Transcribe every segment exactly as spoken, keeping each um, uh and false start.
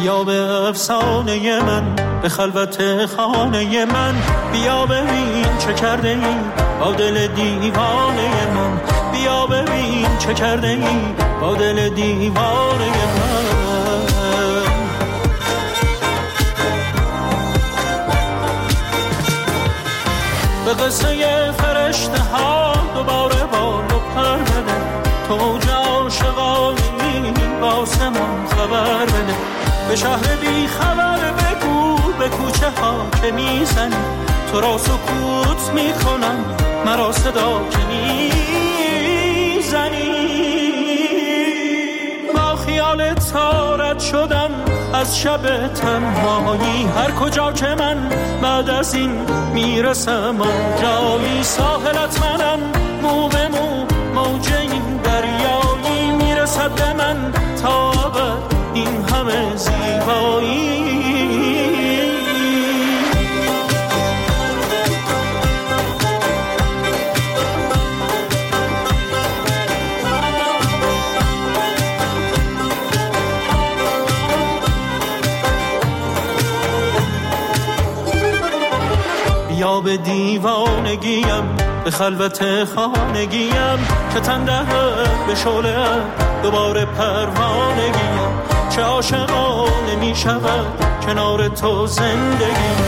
بیا به افسانه من، به خلوت خانه من، بیا ببین چه کرده ای با دل دیوانه من، بیا ببین چه کرده ای با دل دیوانه من. به قصه فرشته ها دوباره بال و پر بده، تو اوج عاشقانی واسه من خبر بده، به شهر بی خبر بگو به کوچه ها که میزنی، تو را سکوت میکنم مرا صدا که میزنی. با خیال تارت شدم از شب تنهایی، هر کجا که من بعد از این میرسم آنجایی، ساحلت منم مو به مو موج این دریایی، میرسد به من تا ابد این همه زیبایی. بیا به دیوانگیم، به خلوت خانگیم، که تن دهد به شعله دوباره پروانگیم، چه عاشقانه می شود کنار تو زندگیم.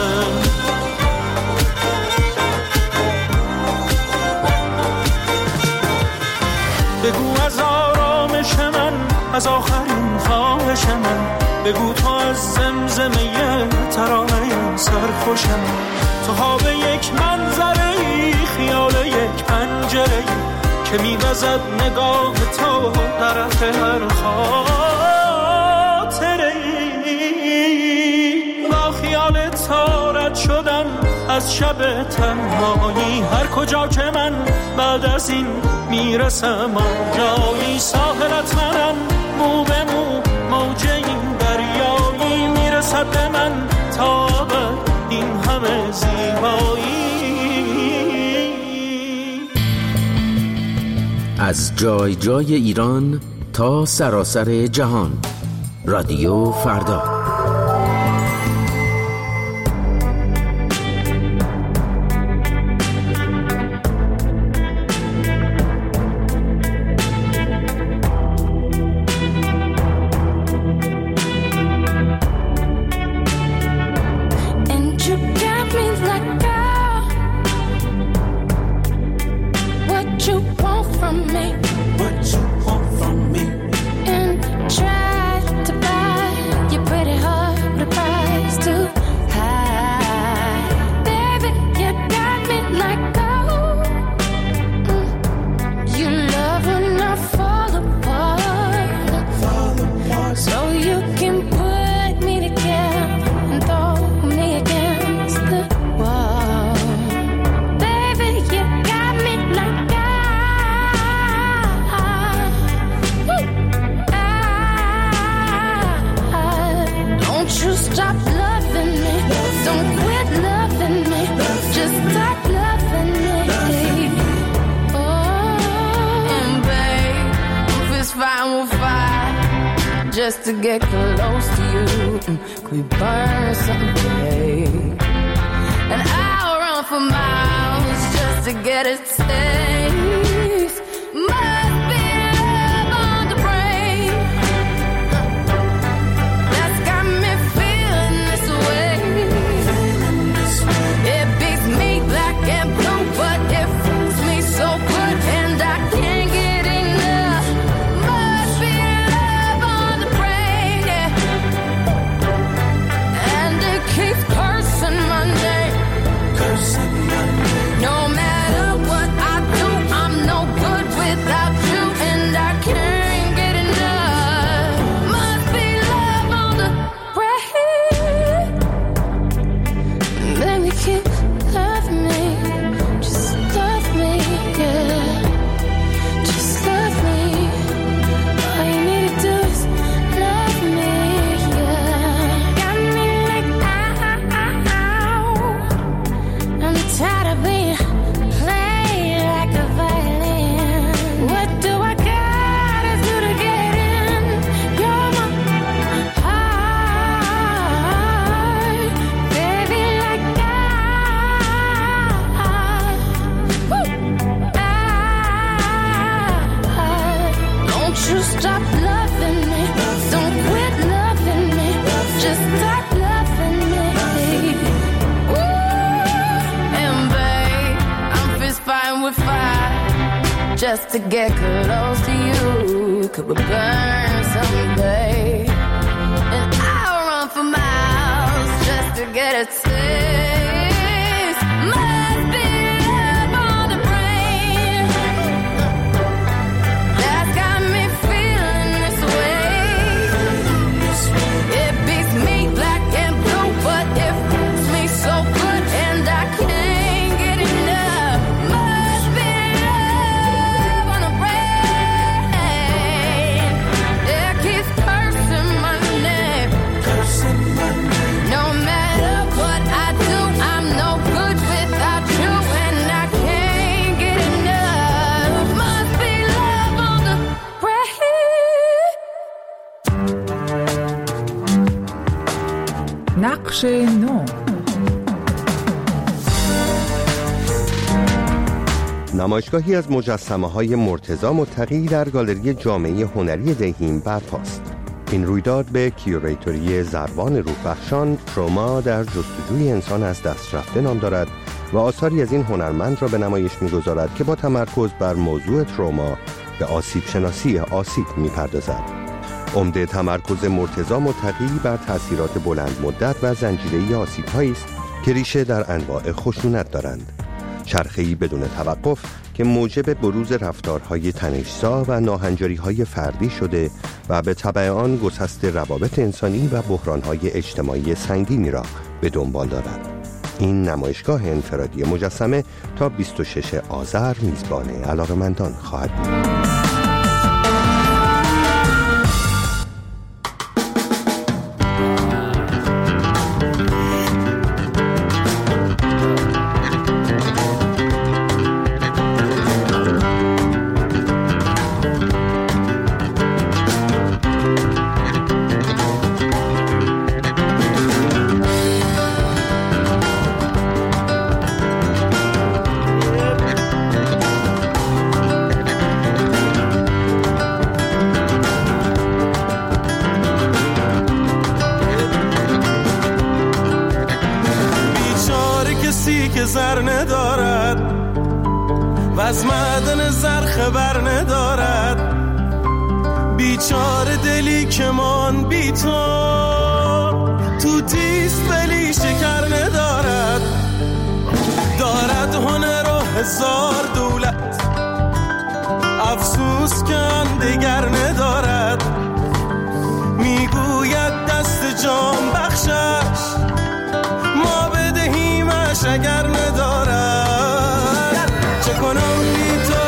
بگو از آرامش من، از آخرین خواهش من، بگو تو از زمزمه ترانه سرخوش من، تو ها به یک منظره ای، خیال یک پنجره ای که میوزد نگاه تو طرف هر خاطره ای. با خیال تارت شدم از شب تنهایی، هر کجا که من بعد از این میرسم آنجایی، ساحلت منم مو به مو موج این دریایی، میرسد به من تا ابد این همه زیبایی. از جای جای ایران تا سراسر جهان، رادیو فردا. Just to get close to you, could we burn something? And I'll run for miles just to get a taste. Must be love on the brain that's got me feeling this way. It beats me black and blue, but it fools me so good, and I can't get enough. Must be love on the brain, yeah. And it keeps cursing my name. Cursing my name. No matter what I do, stop loving me. Don't quit loving me. Just stop loving me. Ooh, and babe, I'm fist fighting with fire just to get close to you. Could we burn someday? And I'll run for miles just to get a taste. Must be love on the brain that's got me feeling this way. It beats me black and blue, but it feels me so good and I can't get enough. Must be love on the brain that keeps cursing my name. No matter what I do, I'm no good without you, and I can't get enough. Must be love on the brain. نقش نو. نمایشگاهی از مجسمه‌های مرتضی متقی در گالری جامعه هنری دهیم برپاست. این رویداد به کیوریتوری زربان روحبخشان تروما در جستجوی انسان از دست رفته نام دارد و آثاری از این هنرمند را به نمایش می‌گذارد که با تمرکز بر موضوع تروما به آسیب شناسی آسیب می‌پردازد. عمده تمرکز مرتضی متقی بر تأثیرات بلند مدت و زنجیره‌ای آسیب‌هایی است که ریشه در انواع خشونت دارند. چرخه‌ای بدون توقف که موجب بروز رفتارهای تنش‌زا و ناهنجاری‌های فردی شده و به تبع آن گسست روابط انسانی و بحران‌های اجتماعی سنگینی را به دنبال دارد. این نمایشگاه انفرادی مجسمه تا بیست و ششم آذر میزبان علاقه‌مندان خواهد بود. زر ندارد و از معدن زر خبر ندارد، بیچاره دلی که من بی تو تو تیست ولی شکر ندارد، دارد هنر و هزار دولت افسوس که آن دگر ندارد، میگوید دست جان بخشش ما بدهیمش اگر ندارد، چه کنم بی تو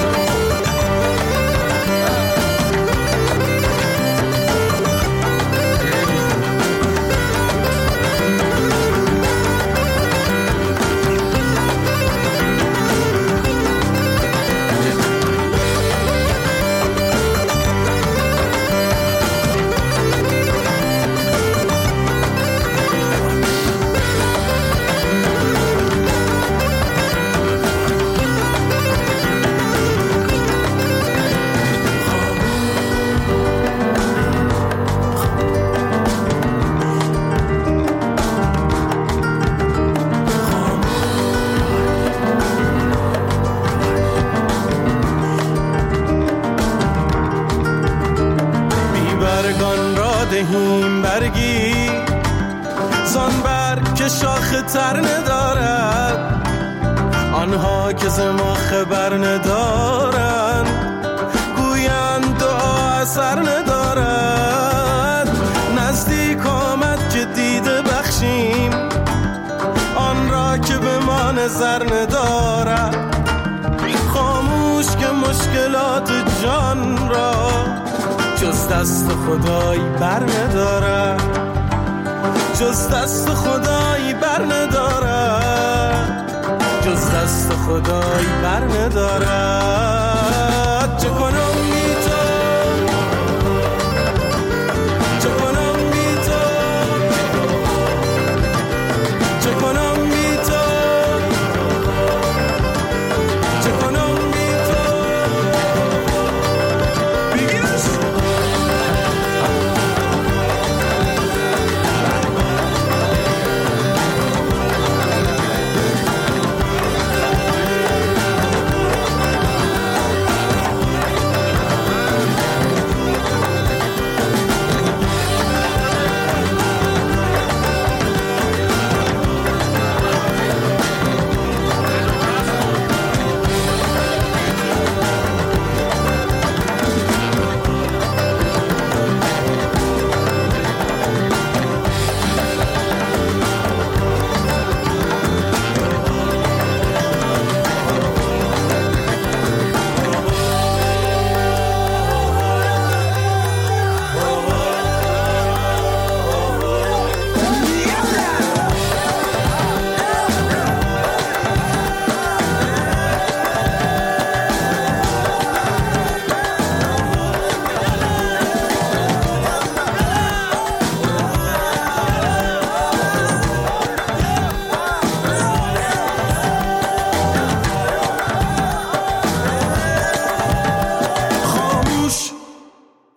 دهیم برگی زان برگ که شاخ تر ندارد، آنها که ز ما خبر ندارند گویند دعا اثر ندارد، نزدیک آمد که دیده بخشیم آن را که به ما نظر ندارد، خاموش که مشکلات جان را جز دست خدایی بر ندارد، جز دست خدایی بر ندارد، جز دست خدایی بر ندارد، چه کنم بی تو چه کنم بی تو چه کنم بی تو چه کنم بی تو بگیرش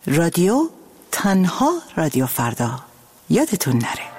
رادیو، تنها رادیو فردا. یادتون نره.